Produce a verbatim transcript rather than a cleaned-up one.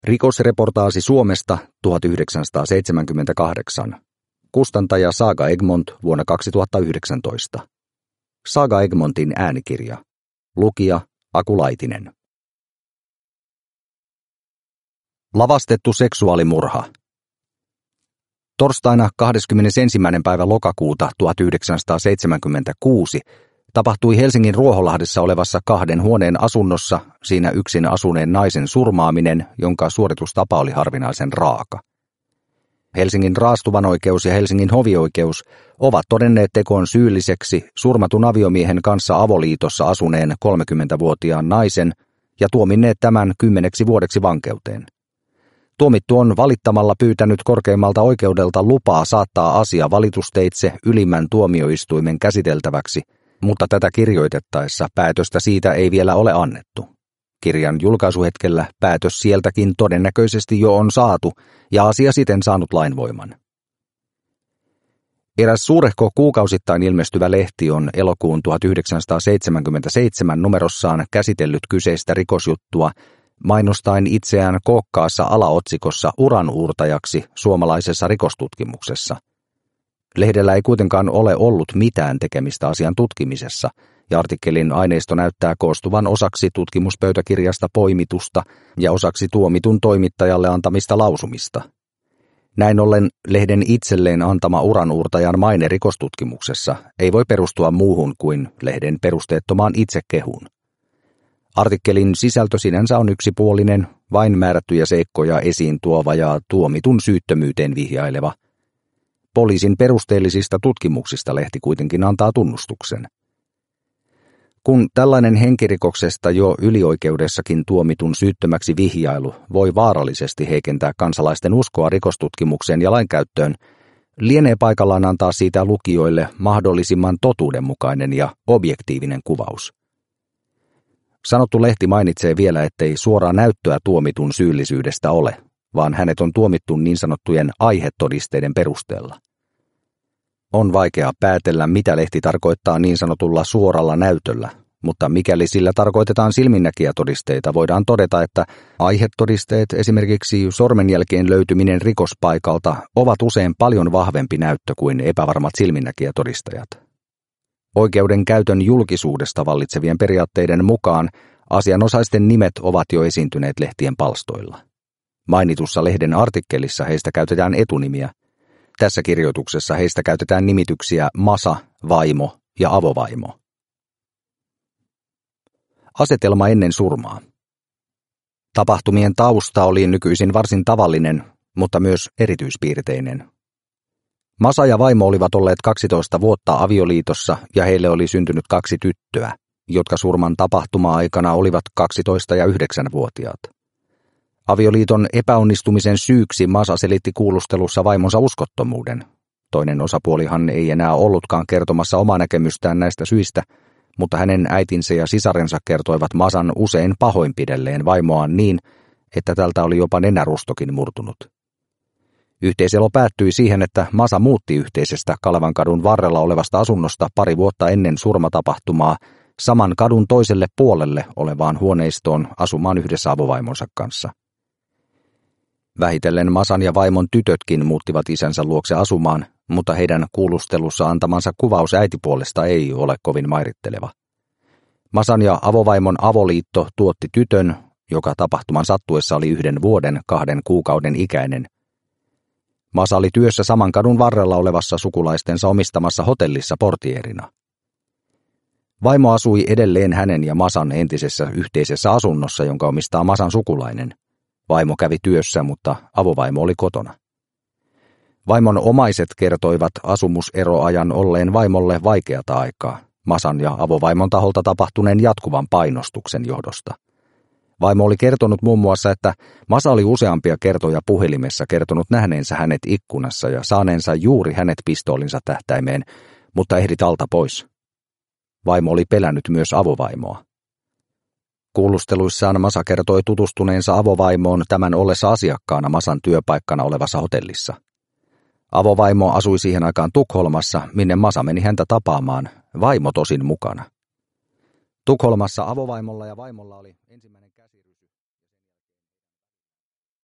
Rikosreportaasi Suomesta tuhatyhdeksänsataaseitsemänkymmentäkahdeksan. Kustantaja Saga Egmont vuonna kaksituhattayhdeksäntoista. Saga Egmontin äänikirja. Lukija Aku Laitinen. Lavastettu seksuaalimurha. Torstaina kahdeskymmenesensimmäinen päivä lokakuuta tuhatyhdeksänsataaseitsemänkymmentäkuusi tapahtui Helsingin Ruoholahdessa olevassa kahden huoneen asunnossa siinä yksin asuneen naisen surmaaminen, jonka suoritustapa oli harvinaisen raaka. Helsingin raastuvanoikeus ja Helsingin hovioikeus ovat todenneet tekoon syylliseksi surmatun aviomiehen kanssa avoliitossa asuneen kolmekymmentävuotiaan naisen ja tuominneet tämän kymmeneksi vuodeksi vankeuteen. Tuomittu on valittamalla pyytänyt korkeimmalta oikeudelta lupaa saattaa asia valitusteitse ylimmän tuomioistuimen käsiteltäväksi, mutta tätä kirjoitettaessa päätöstä siitä ei vielä ole annettu. Kirjan julkaisuhetkellä päätös sieltäkin todennäköisesti jo on saatu ja asia siten saanut lainvoiman. Eräs suurehko kuukausittain ilmestyvä lehti on elokuun tuhatyhdeksänsataaseitsemänkymmentäseitsemän numerossaan käsitellyt kyseistä rikosjuttua mainostain itseään kookkaassa alaotsikossa uranuurtajaksi suomalaisessa rikostutkimuksessa. Lehdellä ei kuitenkaan ole ollut mitään tekemistä asian tutkimisessa, ja artikkelin aineisto näyttää koostuvan osaksi tutkimuspöytäkirjasta poimitusta ja osaksi tuomitun toimittajalle antamista lausumista. Näin ollen lehden itselleen antama uranuurtajan maine rikostutkimuksessa ei voi perustua muuhun kuin lehden perusteettomaan itsekehuun. Artikkelin sisältö sinänsä on yksipuolinen, vain määrättyjä seikkoja esiin tuova ja tuomitun syyttömyyteen vihjaileva. Poliisin perusteellisista tutkimuksista lehti kuitenkin antaa tunnustuksen. Kun tällainen henkirikoksesta jo ylioikeudessakin tuomitun syyttömäksi vihjailu voi vaarallisesti heikentää kansalaisten uskoa rikostutkimukseen ja lainkäyttöön, lienee paikallaan antaa siitä lukijoille mahdollisimman totuudenmukainen ja objektiivinen kuvaus. Sanottu lehti mainitsee vielä, ettei suoraa näyttöä tuomitun syyllisyydestä ole, vaan hänet on tuomittu niin sanottujen aihetodisteiden perusteella. On vaikea päätellä, mitä lehti tarkoittaa niin sanotulla suoralla näytöllä, mutta mikäli sillä tarkoitetaan silminnäkijätodisteita, voidaan todeta, että aihetodisteet, esimerkiksi sormenjälkien löytyminen rikospaikalta, ovat usein paljon vahvempi näyttö kuin epävarmat silminnäkijätodistajat. Oikeudenkäytön julkisuudesta vallitsevien periaatteiden mukaan asianosaisten nimet ovat jo esiintyneet lehtien palstoilla. Mainitussa lehden artikkelissa heistä käytetään etunimiä. Tässä kirjoituksessa heistä käytetään nimityksiä Masa, vaimo ja avovaimo. Asetelma ennen surmaa. Tapahtumien tausta oli nykyisin varsin tavallinen, mutta myös erityispiirteinen. Masa ja vaimo olivat olleet kaksitoista vuotta avioliitossa ja heille oli syntynyt kaksi tyttöä, jotka surman tapahtuma-aikana olivat kaksitoista- ja yhdeksänvuotiaat. Avioliiton epäonnistumisen syyksi Masa selitti kuulustelussa vaimonsa uskottomuuden. Toinen osapuolihan ei enää ollutkaan kertomassa omaa näkemystään näistä syistä, mutta hänen äitinsä ja sisarensa kertoivat Masan usein pahoinpidelleen vaimoaan niin, että tältä oli jopa nenärustokin murtunut. Yhteiselo päättyi siihen, että Masa muutti yhteisestä Kalevankadun varrella olevasta asunnosta pari vuotta ennen surmatapahtumaa saman kadun toiselle puolelle olevaan huoneistoon asumaan yhdessä avovaimonsa kanssa. Vähitellen Masan ja vaimon tytötkin muuttivat isänsä luokse asumaan, mutta heidän kuulustelussa antamansa kuvaus äitipuolesta ei ole kovin mairitteleva. Masan ja avovaimon avoliitto tuotti tytön, joka tapahtuman sattuessa oli yhden vuoden kahden kuukauden ikäinen. Masa oli työssä saman kadun varrella olevassa sukulaistensa omistamassa hotellissa portierina. Vaimo asui edelleen hänen ja Masan entisessä yhteisessä asunnossa, jonka omistaa Masan sukulainen. Vaimo kävi työssä, mutta avovaimo oli kotona. Vaimon omaiset kertoivat asumuseroajan olleen vaimolle vaikeata aikaa, Masan ja avovaimon taholta tapahtuneen jatkuvan painostuksen johdosta. Vaimo oli kertonut muun muassa, että Masa oli useampia kertoja puhelimessa kertonut nähneensä hänet ikkunassa ja saaneensa juuri hänet pistoolinsa tähtäimeen, mutta ehdit alta pois. Vaimo oli pelännyt myös avovaimoa. Kuulusteluissaan Masa kertoi tutustuneensa avovaimoon tämän ollessa asiakkaana Masan työpaikkana olevassa hotellissa. Avovaimo asui siihen aikaan Tukholmassa, minne Masa meni häntä tapaamaan, vaimo tosin mukana. Tukholmassa avovaimolla ja vaimolla oli ensimmäinen